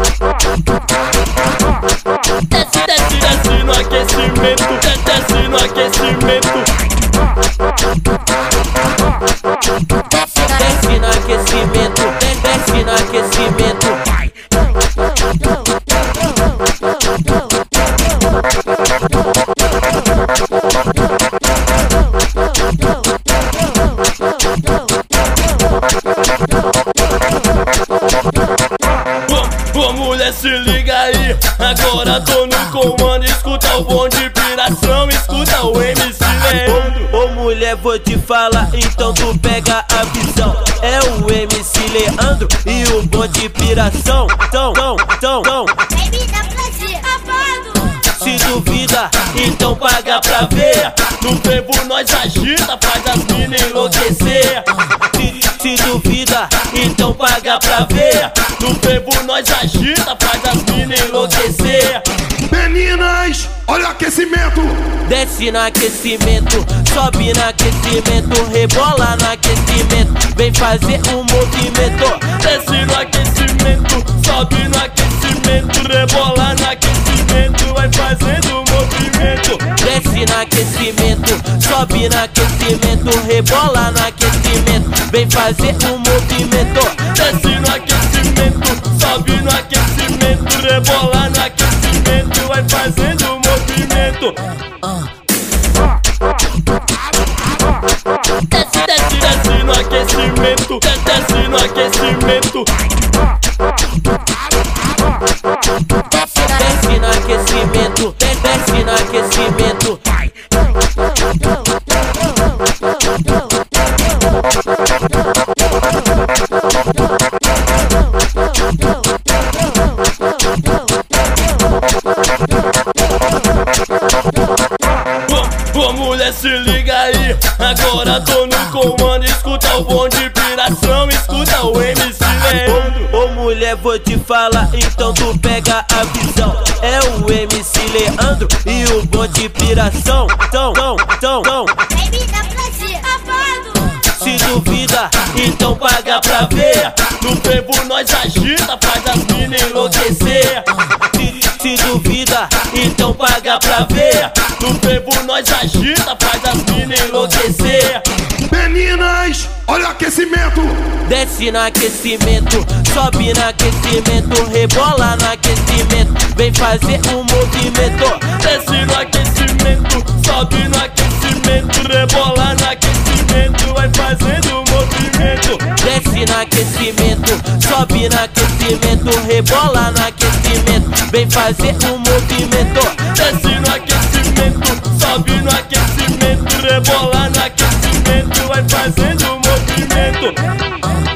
Desce, desce, desce no aquecimento, desce no aquecimento. Desce no aquecimento, desce no aquecimento. Ô mulher, se liga aí, agora tô no comando. Escuta o bom de piração, escuta o MC Leandro. Ô mulher, vou te falar, então tu pega a visão. É o MC Leandro e o bom de piração. Baby, dá pra ti, amado. Se duvida, então paga pra ver. No frevo nós agita, faz as mina enlouquecer. Se duvida, então paga pra ver. No frevo nós agita, faz as mina enlouquecer. Meninas, olha o aquecimento. Desce no aquecimento, sobe no aquecimento, rebola no aquecimento, vem fazer um movimento. Desce no aquecimento, sobe no aquecimento, rebola no aquecimento, vai fazendo um movimento. Desce no aquecimento, sobe no aquecimento, rebola no aquecimento, vem fazer um movimento. Desce no aquecimento, sobe no aquecimento, rebola no aquecimento, vai fazendo um movimento. Desce, desce, desce no aquecimento, desce no aquecimento. Desce no aquecimento, desce no aquecimento. Ô mulher, se liga aí, agora tô no comando. Escuta o bom de piração, escuta o MC Leandro. Ô mulher, vou te falar, então tu pega a visão. É o MC Leandro e o bom de piração. Baby, dá pra ti, amado. Se duvida, então paga pra ver. No frevo nós agita, faz as mina enlouquecer. Se duvida, então paga pra ver. No frevo nós agita, faz as mina enlouquecer. Meninas, olha o aquecimento. Desce no aquecimento, sobe no aquecimento, rebola no aquecimento, vem fazer um movimento. Desce no aquecimento, sobe no aquecimento, rebola no aquecimento, vai fazendo um movimento. Desce no aquecimento, sobe no aquecimento, rebola no aquecimento, vem fazer um movimento. Desce no aquecimento, sobe no aquecimento, rebola no aquecimento, vai fazendo um movimento.